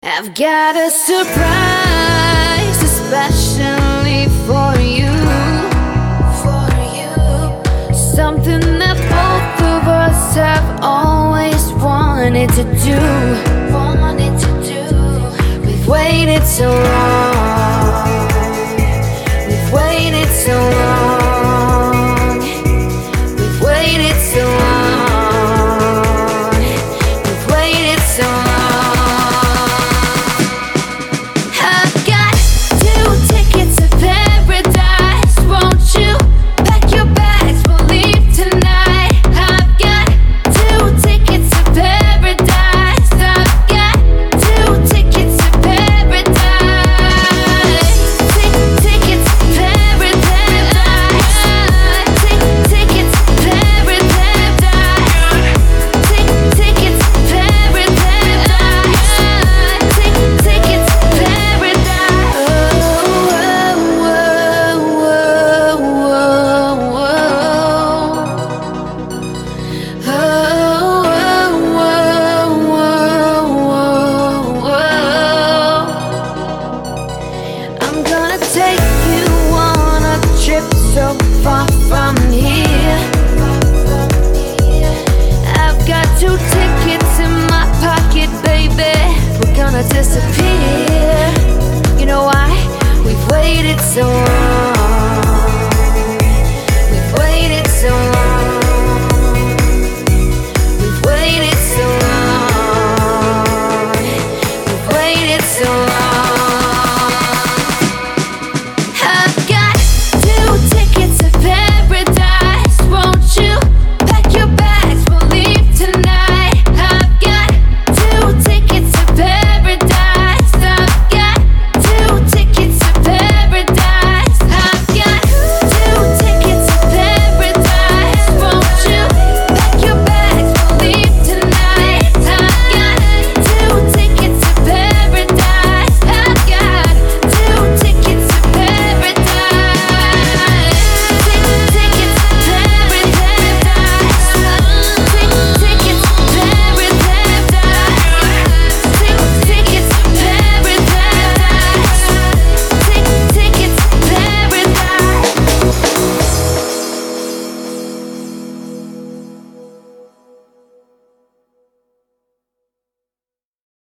I've got a surprise, especially for you. Something that both of us have always wanted to do. We've waited so long. We've waited so long. We've waited so long. We've waited so long. So far from here, I've got 2 tickets in my pocket, baby. We're gonna disappear. You know why? We've waited so long.